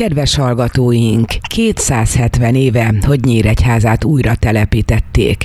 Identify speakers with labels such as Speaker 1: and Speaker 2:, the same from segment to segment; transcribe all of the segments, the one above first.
Speaker 1: Kedves hallgatóink, 270 éve, hogy Nyíregyházát újra telepítették.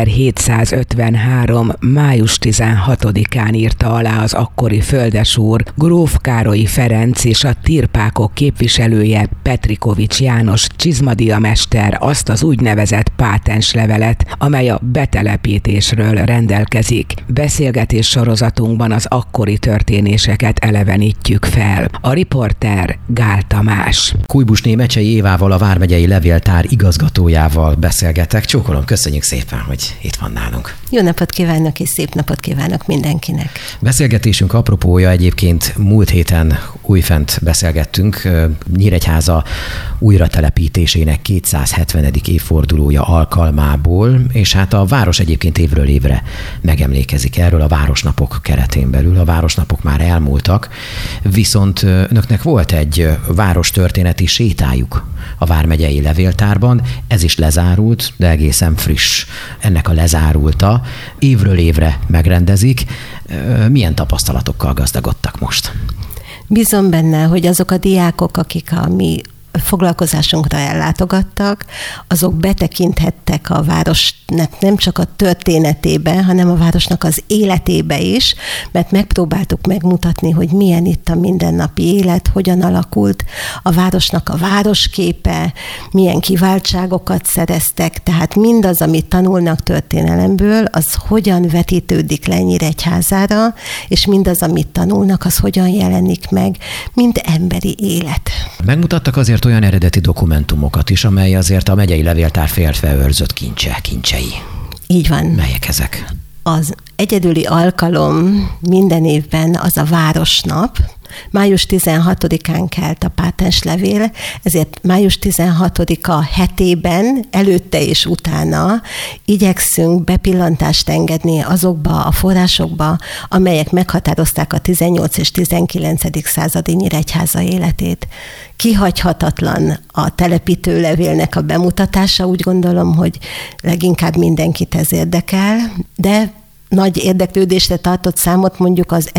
Speaker 1: 1753. május 16-án írta alá az akkori földesúr, gróf Károlyi Ferenc és a tirpákok képviselője Petrikovics János csizmadiamester azt az úgynevezett pátenslevelet, amely a betelepítésről rendelkezik. Beszélgetés sorozatunkban az akkori történéseket elevenítjük fel. A riporter Gál Tamás.
Speaker 2: Kujbusné Mecsei Évával, a Vármegyei Levéltár igazgatójával beszélgetek. Csókolom, köszönjük szépen, hogy itt van nálunk.
Speaker 3: Jó napot kívánok, és szép napot kívánok mindenkinek.
Speaker 2: Beszélgetésünk apropója egyébként múlt héten újfent beszélgettünk Nyíregyháza újratelepítésének 270. évfordulója alkalmából, és hát a város egyébként évről évre megemlékezik erről a Városnapok keretén belül. A Városnapok már elmúltak, viszont önöknek volt egy várostörténeti sétájuk a Vármegyei Levéltárban. Ez is lezárult, de egészen friss ennek a lezárulta. Évről évre megrendezik. Milyen tapasztalatokkal gazdagodtak most?
Speaker 3: Bízom benne, hogy azok a diákok, akik a mi foglalkozásunkra ellátogattak, azok betekinthettek a városnak nem csak a történetébe, hanem a városnak az életébe is, mert megpróbáltuk megmutatni, hogy milyen itt a mindennapi élet, hogyan alakult a városnak a városképe, milyen kiváltságokat szereztek, tehát mindaz, amit tanulnak történelemből, az hogyan vetítődik le Nyíregyházára, és mindaz, amit tanulnak, az hogyan jelenik meg, mint emberi élet.
Speaker 2: Megmutattak azért olyan eredeti dokumentumokat is, amely azért a megyei levéltár féltve-őrzött kincsei.
Speaker 3: Így van.
Speaker 2: Melyek ezek?
Speaker 3: Az egyedüli alkalom minden évben az a Városnap. Május 16-án kelt a pátenslevél, ezért május 16-a hetében, előtte és utána igyekszünk bepillantást engedni azokba a forrásokba, amelyek meghatározták a 18 és 19. századi Nyíregyháza életét. Kihagyhatatlan a telepítőlevélnek a bemutatása, úgy gondolom, hogy leginkább mindenkit ez érdekel, de nagy érdeklődésre tartott számot mondjuk az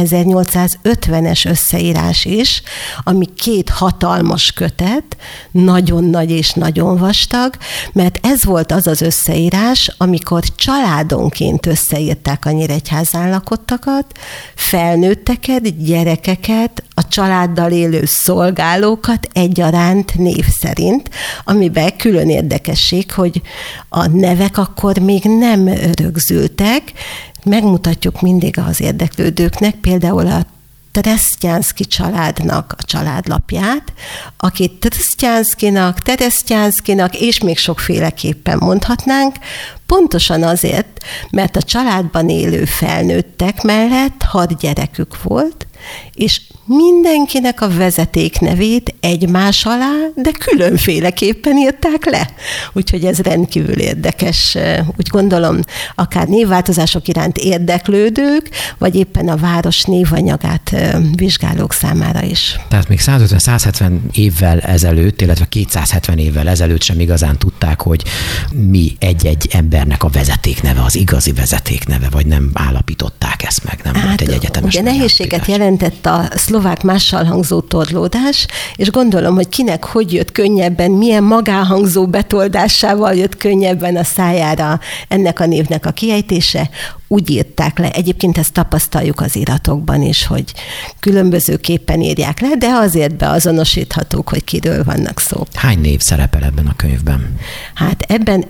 Speaker 3: 1850-es összeírás is, ami 2 hatalmas kötet, nagyon nagy és nagyon vastag, mert ez volt az az összeírás, amikor családonként összeírták a Nyíregyházán lakottakat, felnőtteket, gyerekeket, a családdal élő szolgálókat egyaránt név szerint, amiben külön érdekesség, hogy a nevek akkor még nem rögzültek. Megmutatjuk mindig az érdeklődőknek például a Teresztyánszky családnak a családlapját, akit Teresztyánszkynak, Teresztyánszkynak és még sokféleképpen mondhatnánk, pontosan azért, mert a családban élő felnőttek mellett 6 gyerekük volt, és mindenkinek a vezetéknevét egymás alá, de különféleképpen írták le. Úgyhogy ez rendkívül érdekes. Úgy gondolom, akár névváltozások iránt érdeklődők, vagy éppen a város névanyagát vizsgálók számára is.
Speaker 2: Tehát még 150-170 évvel ezelőtt, illetve 270 évvel ezelőtt sem igazán tudták, hogy mi egy-egy embernek a vezetékneve, az igazi vezetékneve, vagy nem állapították ezt meg, nem volt egy egyetemes.
Speaker 3: Ugye nehézséget jelentett a szlovák mással hangzó torlódás, és gondolom, hogy kinek hogy jött könnyebben, milyen magánhangzó betoldásával jött könnyebben a szájára ennek a névnek a kiejtése, úgy írták le. Egyébként ezt tapasztaljuk az iratokban is, hogy különbözőképpen írják le, de azért beazonosíthatók, hogy kiről vannak szó.
Speaker 2: Hány név szerepel ebben a könyvben?
Speaker 3: Hát ebben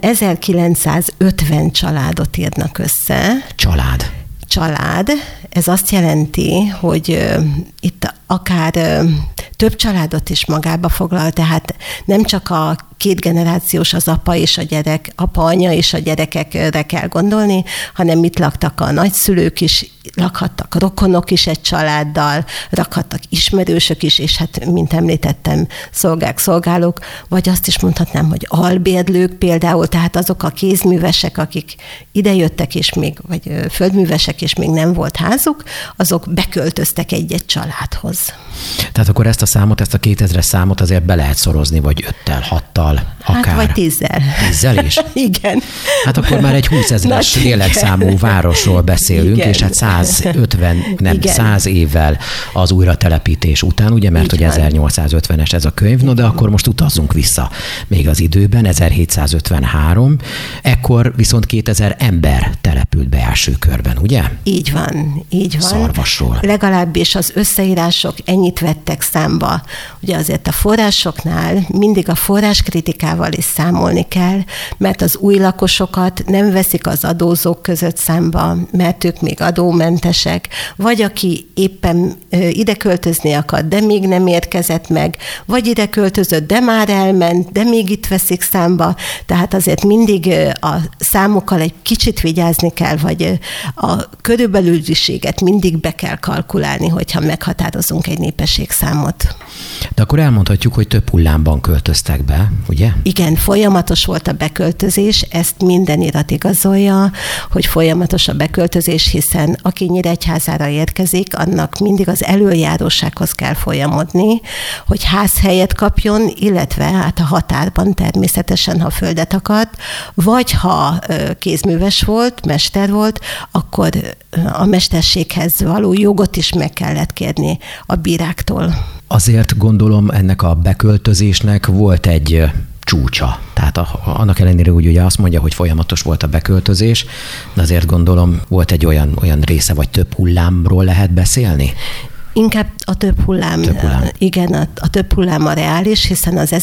Speaker 3: 1950 családot írnak össze. Család. Ez azt jelenti, hogy itt akár több családot is magába foglal, tehát nem csak a 2 generációs az apa és a gyerek, apa, anya és a gyerekekre kell gondolni, hanem itt laktak a nagyszülők is, lakhattak rokonok is egy családdal, lakhattak ismerősök is, és hát, mint említettem, szolgálók, vagy azt is mondhatnám, hogy albérlők például, tehát azok a kézművesek, akik idejöttek, és még, vagy földművesek, és még nem volt házuk, azok beköltöztek egy-egy családhoz.
Speaker 2: Tehát akkor ezt a 2000-es számot azért be lehet szorozni, vagy 5-tel, 6-tal, 5-6-tal akár.
Speaker 3: Hát vagy 10-zel.
Speaker 2: 10-zel is?
Speaker 3: Igen.
Speaker 2: Hát akkor már egy 20 000-es lélekszámú városról beszélünk, igen. És hát 100 évvel az újratelepítés után, ugye, mert hogy 1850-es ez a könyv, no de akkor most utazzunk vissza még az időben, 1753, ekkor viszont 2000 ember települt be első körben, ugye?
Speaker 3: Így van.
Speaker 2: Szarvasról.
Speaker 3: Legalábbis az összeírások ennyit vettek számba. Ugye azért a forrásoknál mindig a forráskritikával is számolni kell, mert az új lakosokat nem veszik az adózók között számba, mert ők még adómentesek, vagy aki éppen ide költözni akar, de még nem érkezett meg, vagy ide költözött, de már elment, de még itt veszik számba. Tehát azért mindig a számokkal egy kicsit vigyázni kell, vagy a körülbelüliséget mindig be kell kalkulálni, hogyha meghatározunk egy népességszámot.
Speaker 2: De akkor elmondhatjuk, hogy több hullámban költöztek be, ugye?
Speaker 3: Igen, folyamatos volt a beköltözés, ezt minden irat igazolja, hogy folyamatos a beköltözés, hiszen aki Nyíregyházára érkezik, annak mindig az elöljárósághoz kell folyamodni, hogy házhelyet kapjon, illetve hát a határban természetesen, ha földet akart, vagy ha kézműves volt, mester volt, akkor a mesterséghez való jogot is meg kellett kérni a bíráktól.
Speaker 2: Azért gondolom ennek a beköltözésnek volt egy csúcsa. Tehát annak ellenére, hogy ugye azt mondja, hogy folyamatos volt a beköltözés, de azért gondolom volt egy olyan része, vagy több hullámról lehet beszélni?
Speaker 3: Inkább a több hullám. Igen, a több hullám a reális, hiszen az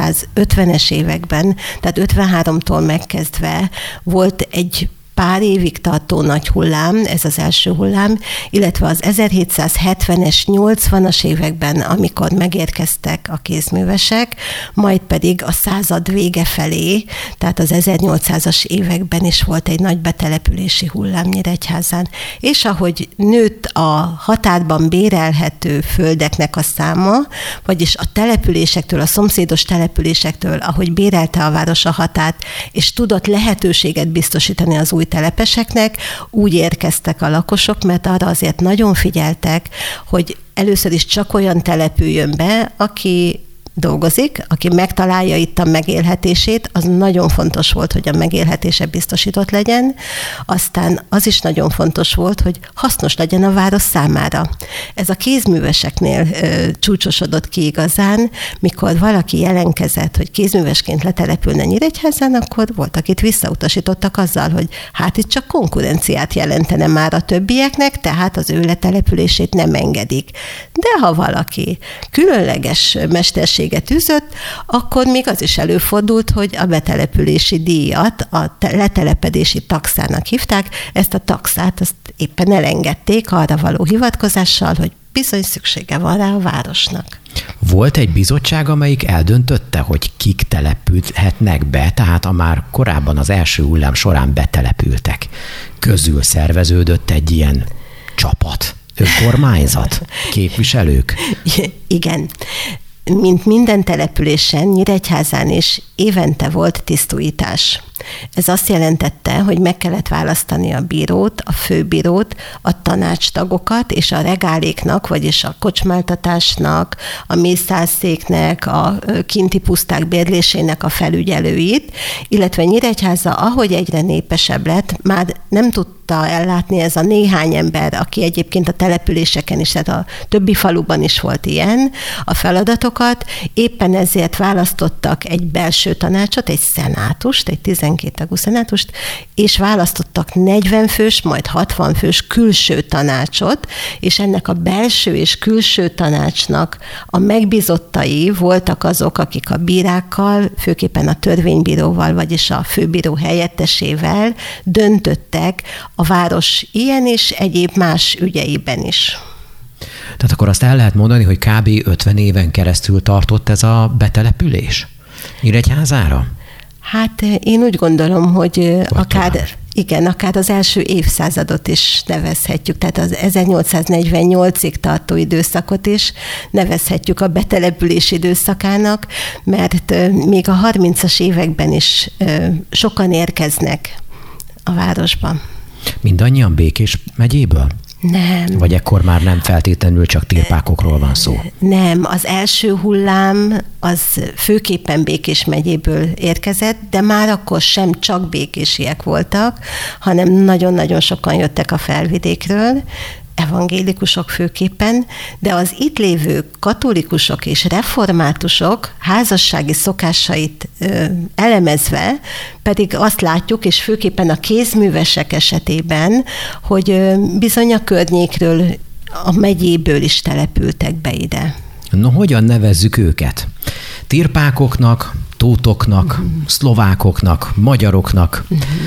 Speaker 3: 1750-es években, tehát 53-tól megkezdve volt egy pár évig tartó nagy hullám, ez az első hullám, illetve az 1770-es, 80-as években, amikor megérkeztek a kézművesek, majd pedig a század vége felé, tehát az 1800-as években is volt egy nagy betelepülési hullám Nyíregyházán. És ahogy nőtt a határban bérelhető földeknek a száma, vagyis a településektől, a szomszédos településektől, ahogy bérelte a város a határt, és tudott lehetőséget biztosítani az új telepeseknek, úgy érkeztek a lakosok, mert arra azért nagyon figyeltek, hogy először is csak olyan települjön be, aki dolgozik, aki megtalálja itt a megélhetését, az nagyon fontos volt, hogy a megélhetése biztosított legyen, aztán az is nagyon fontos volt, hogy hasznos legyen a város számára. Ez a kézműveseknél csúcsosodott ki igazán, mikor valaki jelentkezett, hogy kézművesként letelepülne Nyíregyházán, akkor volt, akit visszautasítottak azzal, hogy hát itt csak konkurenciát jelentene már a többieknek, tehát az ő letelepülését nem engedik. De ha valaki különleges mesterség űzött, akkor még az is előfordult, hogy a betelepülési díjat a letelepedési taxának hívták, ezt a taxát azt éppen elengedték arra való hivatkozással, hogy bizony szüksége van rá a városnak.
Speaker 2: Volt egy bizottság, amelyik eldöntötte, hogy kik települhetnek be, tehát a már korábban az első hullám során betelepültek. Közül szerveződött egy ilyen csapat, önkormányzat, képviselők.
Speaker 3: Igen. Mint minden településen, Nyíregyházán is évente volt tisztújítás. Ez azt jelentette, hogy meg kellett választani a bírót, a főbírót, a tanácstagokat és a regáléknak, vagyis a kocsmáltatásnak, a mészárszéknek, a kinti puszták bérlésének a felügyelőit, illetve Nyíregyháza, ahogy egyre népesebb lett, már nem tudta ellátni ez a néhány ember, aki egyébként a településeken is, tehát a többi faluban is volt ilyen, a feladatokat. Éppen ezért választottak egy belső tanácsot, egy szenátust, egy 12 tagú szenátust, és választottak 40 fős, majd 60 fős külső tanácsot, és ennek a belső és külső tanácsnak a megbízottai voltak azok, akik a bírákkal, főképpen a törvénybíróval, vagyis a főbíró helyettesével döntöttek a város ilyen és egyéb más ügyeiben is.
Speaker 2: Tehát akkor azt el lehet mondani, hogy kb. 50 éven keresztül tartott ez a betelepülés Nyíregyházára? Hát
Speaker 3: én úgy gondolom, hogy akár az első évszázadot is nevezhetjük, tehát az 1848-ig tartó időszakot is nevezhetjük a betelepülés időszakának, mert még a 30-as években is sokan érkeznek a városban.
Speaker 2: Mindannyian Békés megyéből?
Speaker 3: Nem.
Speaker 2: Vagy ekkor már nem feltétlenül csak tirpákokról van szó?
Speaker 3: Nem, az első hullám az főképpen Békés megyéből érkezett, de már akkor sem csak békésiek voltak, hanem nagyon-nagyon sokan jöttek a felvidékről, evangélikusok főképpen, de az itt lévő katolikusok és reformátusok házassági szokásait elemezve pedig azt látjuk, és főképpen a kézművesek esetében, hogy bizony a környékről, a megyéből is települtek be ide.
Speaker 2: No, hogyan nevezzük őket? Tirpákoknak, tótoknak, szlovákoknak, magyaroknak?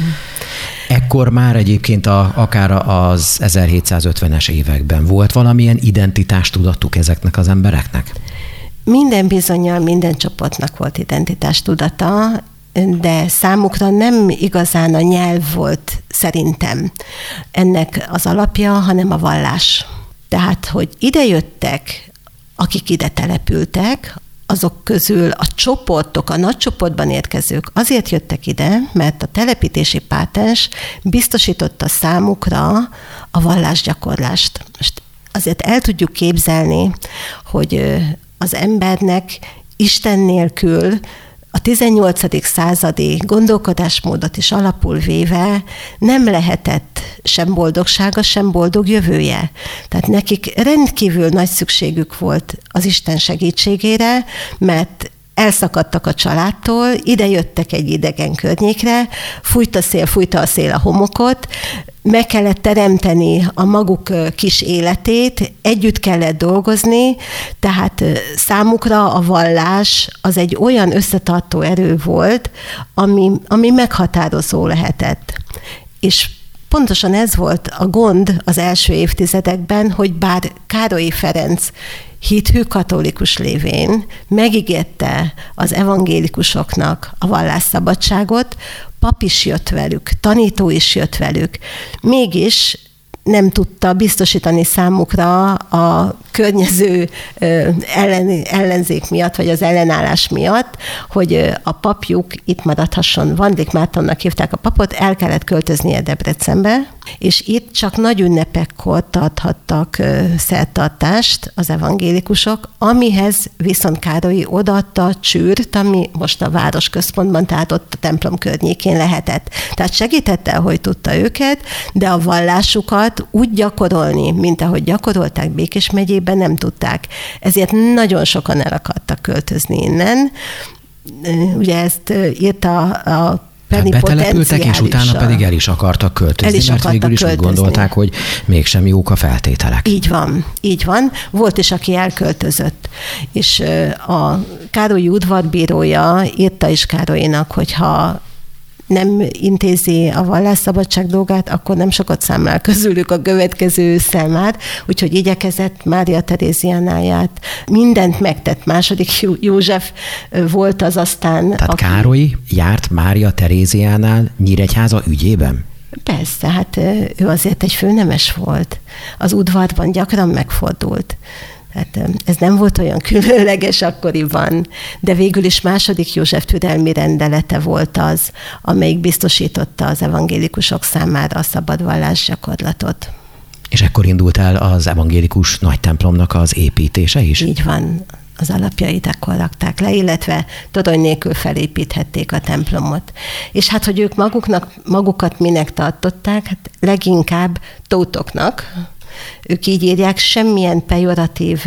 Speaker 2: Ekkor már egyébként akár az 1750-es években volt valamilyen identitástudatuk ezeknek az embereknek?
Speaker 3: Minden bizonnyal minden csoportnak volt identitástudata, de számukra nem igazán a nyelv volt szerintem ennek az alapja, hanem a vallás. Tehát, hogy idejöttek, akik ide települtek, azok közül a csoportok, a nagy csoportban érkezők azért jöttek ide, mert a telepítési pátens biztosította számukra a vallásgyakorlást. Most azért el tudjuk képzelni, hogy az embernek Isten nélkül a 18. századi gondolkodásmódot is alapul véve nem lehetett sem boldogsága, sem boldog jövője. Tehát nekik rendkívül nagy szükségük volt az Isten segítségére, mert elszakadtak a családtól, ide jöttek egy idegen környékre, fújta a szél a homokot, meg kellett teremteni a maguk kis életét, együtt kellett dolgozni, tehát számukra a vallás az egy olyan összetartó erő volt, ami meghatározó lehetett. És pontosan ez volt a gond az első évtizedekben, hogy bár Károlyi Ferenc hithű katolikus lévén megígérte az evangélikusoknak a vallásszabadságot, pap is jött velük, tanító is jött velük, mégis nem tudta biztosítani számukra a környező ellenzék miatt, vagy az ellenállás miatt, hogy a papjuk itt maradhasson. Vandlik Mártonnak hívták a papot, el kellett költöznie Debrecenbe, és itt csak nagy ünnepekkor tarthattak szertartást az evangélikusok, amihez viszont Károly odaadta a csűrt, ami most a városközpontban, tehát ott a templom környékén lehetett. Tehát segítette, hogy tudta őket, de a vallásukat úgy gyakorolni, mint ahogy gyakorolták Békés megyében, nem tudták. Ezért nagyon sokan el akartak költözni innen. Ugye ezt írta a
Speaker 2: betelepültek, és utána pedig el is akartak költözni, mert végül is úgy gondolták, hogy mégsem jók a feltételek.
Speaker 3: Így van. Volt is, aki elköltözött. És a Károlyi udvarbírója írta is Károlynak, hogyha nem intézi a vallásszabadság dolgát, akkor nem sokat számlál közülük a következő ősszel már, úgyhogy igyekezett Mária Teréziánáját. Mindent megtett. Második József volt az aztán.
Speaker 2: Tehát Károly járt Mária Teréziánál Nyíregyháza ügyében?
Speaker 3: Persze, hát ő azért egy főnemes volt. Az udvarban gyakran megfordult. Tehát ez nem volt olyan különleges akkoriban, de végül is második József türelmi rendelete volt az, amelyik biztosította az evangélikusok számára a szabad vallásgyakorlatot.
Speaker 2: És ekkor indult el az evangélikus nagy templomnak az építése is?
Speaker 3: Így van, az alapjait akkor rakták le, illetve torony nélkül felépíthették a templomot. És hát, hogy ők magukat minek tartották, hát leginkább tótoknak. Ők így írják, semmilyen pejoratív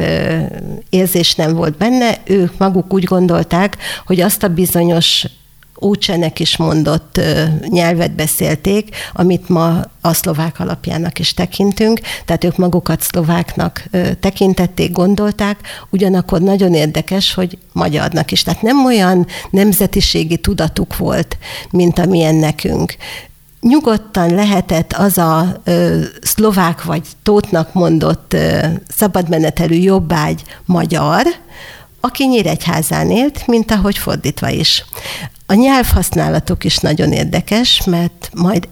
Speaker 3: érzés nem volt benne, ők maguk úgy gondolták, hogy azt a bizonyos Ócsenek is mondott nyelvet beszélték, amit ma a szlovák alapjának is tekintünk, tehát ők magukat szlováknak tekintették, gondolták, ugyanakkor nagyon érdekes, hogy magyarnak is. Tehát nem olyan nemzetiségi tudatuk volt, mint amilyen nekünk. Nyugodtan lehetett az a szlovák vagy tótnak mondott szabadmenetelű jobbágy magyar, aki Nyíregyházán élt, mint ahogy fordítva is. A nyelvhasználatok is nagyon érdekes, mert majd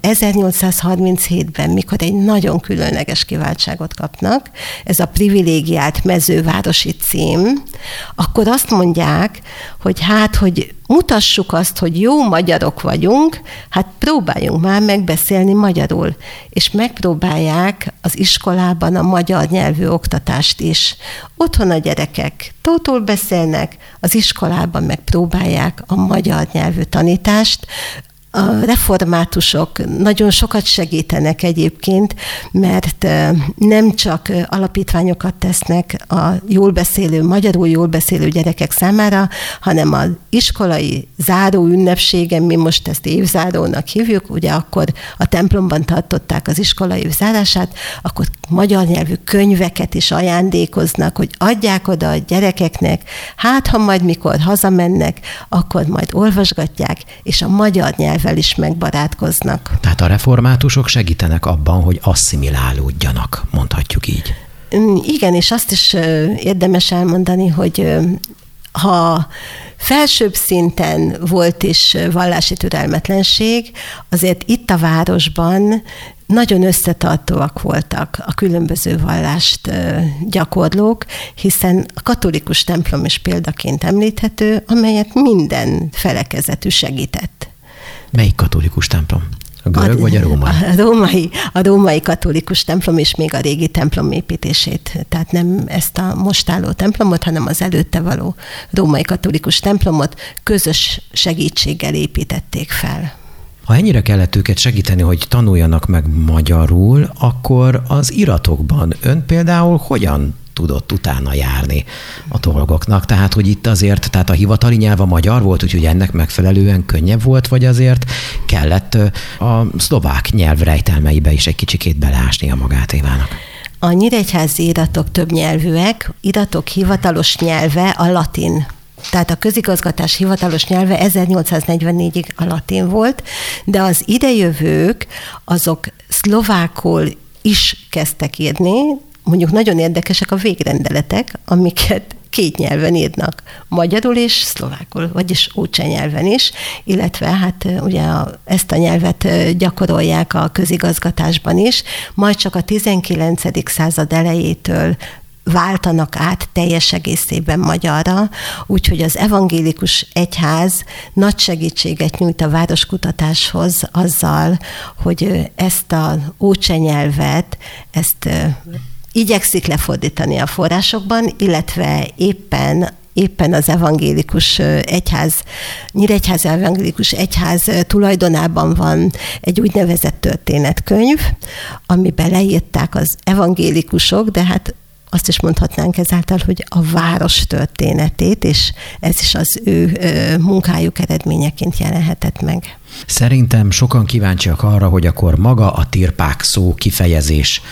Speaker 3: 1837-ben, mikor egy nagyon különleges kiváltságot kapnak, ez a privilégiált mezővárosi cím, akkor azt mondják, hogy hogy mutassuk azt, hogy jó magyarok vagyunk, hát próbáljunk már megbeszélni magyarul, és megpróbálják az iskolában a magyar nyelvű oktatást is. Otthon a gyerekek tótul beszélnek, az iskolában megpróbálják a magyar nyelvű tanítást. A reformátusok nagyon sokat segítenek egyébként, mert nem csak alapítványokat tesznek a magyarul jól beszélő gyerekek számára, hanem az iskolai záró ünnepségen, mi most ezt évzárónak hívjuk, ugye akkor a templomban tartották az iskolai zárását, akkor magyar nyelvű könyveket is ajándékoznak, hogy adják oda a gyerekeknek, hát ha majd mikor hazamennek, akkor majd olvasgatják, és a magyar nyelvvel is megbarátkoznak. Tehát
Speaker 2: a reformátusok segítenek abban, hogy asszimilálódjanak, mondhatjuk így.
Speaker 3: Igen, és azt is érdemes elmondani, hogy ha felsőbb szinten volt is vallási türelmetlenség, azért itt a városban nagyon összetartóak voltak a különböző vallást gyakorlók, hiszen a katolikus templom is példaként említhető, amelyet minden felekezetű segített.
Speaker 2: Melyik katolikus templom? A görög vagy a római?
Speaker 3: A római katolikus templom, és még a régi templom építését. Tehát nem ezt a most álló templomot, hanem az előtte való római katolikus templomot közös segítséggel építették fel.
Speaker 2: Ha ennyire kellett őket segíteni, hogy tanuljanak meg magyarul, akkor az iratokban ön például hogyan tudott utána járni a dolgoknak? Tehát, hogy itt azért, tehát a hivatali nyelv a magyar volt, úgyhogy ennek megfelelően könnyebb volt, vagy azért kellett a szlovák nyelv rejtelmeibe is egy kicsikét beleásnia magát Évának?
Speaker 3: A nyíregyházi iratok többnyelvűek, iratok hivatalos nyelve a latin. Tehát a közigazgatás hivatalos nyelve 1844-ig a latin volt, de az idejövők azok szlovákul is kezdtek írni. Mondjuk nagyon érdekesek a végrendeletek, amiket két nyelven írnak, magyarul és szlovákul, vagyis ócseh nyelven is, illetve hát ugye ezt a nyelvet gyakorolják a közigazgatásban is, majd csak a 19. század elejétől váltanak át teljes egészében magyarra, úgyhogy az evangélikus egyház nagy segítséget nyújt a városkutatáshoz azzal, hogy ezt az ócseh nyelvet, ezt igyekszik lefordítani a forrásokban, illetve éppen az evangélikus egyház, Nyíregyháza evangélikus egyház tulajdonában van egy úgynevezett történetkönyv, amiben leírták az evangélikusok, de hát azt is mondhatnánk ezáltal, hogy a város történetét, és ez is az ő munkájuk eredményeként jelenhetett meg.
Speaker 2: Szerintem sokan kíváncsiak arra, hogy akkor maga a tirpák szó kifejezés,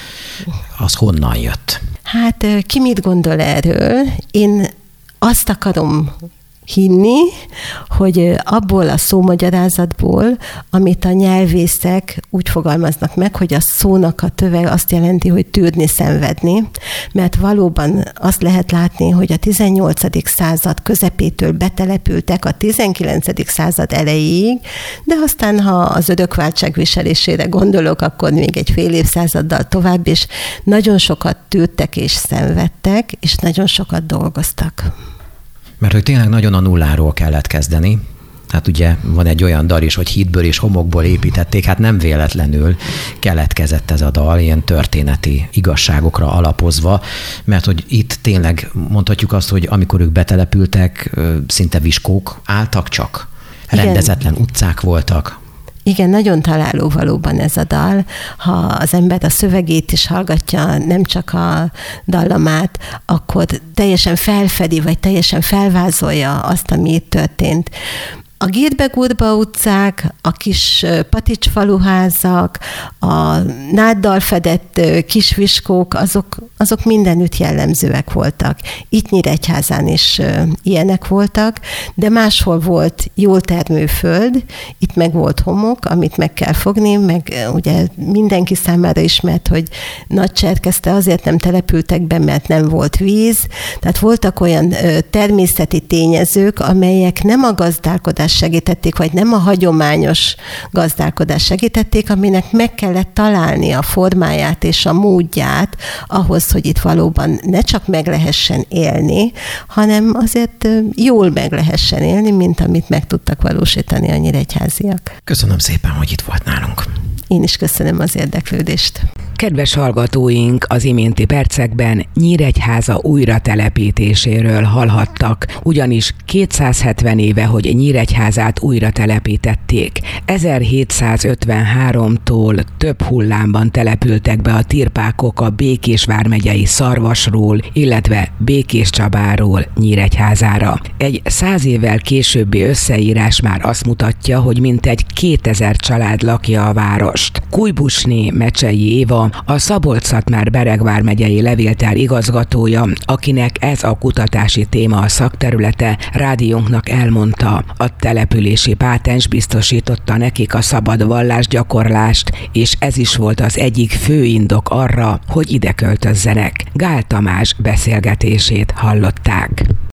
Speaker 2: az honnan jött?
Speaker 3: Hát ki mit gondol erről? Én azt akarom hinni, hogy abból a szómagyarázatból, amit a nyelvészek úgy fogalmaznak meg, hogy a szónak a töveg azt jelenti, hogy tűrni, szenvedni, mert valóban azt lehet látni, hogy a 18. század közepétől betelepültek a 19. század elejéig, de aztán, ha az örökváltság viselésére gondolok, akkor még egy fél évszázaddal tovább, és nagyon sokat tűrtek és szenvedtek, és nagyon sokat dolgoztak.
Speaker 2: Mert hogy tényleg nagyon a nulláról kellett kezdeni. Hát ugye van egy olyan dal is, hogy hídből és homokból építették, hát nem véletlenül keletkezett ez a dal, ilyen történeti igazságokra alapozva, mert hogy itt tényleg mondhatjuk azt, hogy amikor ők betelepültek, szinte viskók álltak csak. Rendezetlen utcák voltak.
Speaker 3: Igen, nagyon találó valóban ez a dal. Ha az ember a szövegét is hallgatja, nem csak a dallamát, akkor teljesen felfedi, vagy teljesen felvázolja azt, ami itt történt. A Gírbe-Gurba utcák, a kis paticsfaluházak, a náddal fedett kisviskók, azok mindenütt jellemzőek voltak. Itt Nyíregyházán is ilyenek voltak, de máshol volt jól termő föld, itt meg volt homok, amit meg kell fogni, meg ugye mindenki számára ismert, hogy Nagycserkesztre azért nem települtek be, mert nem volt víz, tehát voltak olyan természeti tényezők, amelyek nem a gazdálkodás gazdálkodást segítették, vagy nem a hagyományos gazdálkodást segítették, aminek meg kellett találni a formáját és a módját ahhoz, hogy itt valóban ne csak meg lehessen élni, hanem azért jól meg lehessen élni, mint amit meg tudtak valósítani a nyíregyháziak.
Speaker 2: Köszönöm szépen, hogy itt volt nálunk.
Speaker 3: Én is köszönöm az érdeklődést.
Speaker 1: Kedves hallgatóink, az iménti percekben Nyíregyháza újratelepítéséről hallhattak, ugyanis 270 éve, hogy Nyíregyházát újra telepítették. 1753-tól több hullámban települtek be a tirpákok a Békés vármegyei Szarvasról, illetve Békéscsabáról Nyíregyházára. Egy 100 évvel későbbi összeírás már azt mutatja, hogy mintegy 2000 család lakja a várost. Kujbusné Mecsei Éva, a Szabolcs-Szatmár-Bereg vármegyei levéltár igazgatója, akinek ez a kutatási téma a szakterülete, rádiónknak elmondta, a települési pátens biztosította nekik a szabad vallásgyakorlást, és ez is volt az egyik fő indok arra, hogy ide költözzenek. Gál Tamás beszélgetését hallották.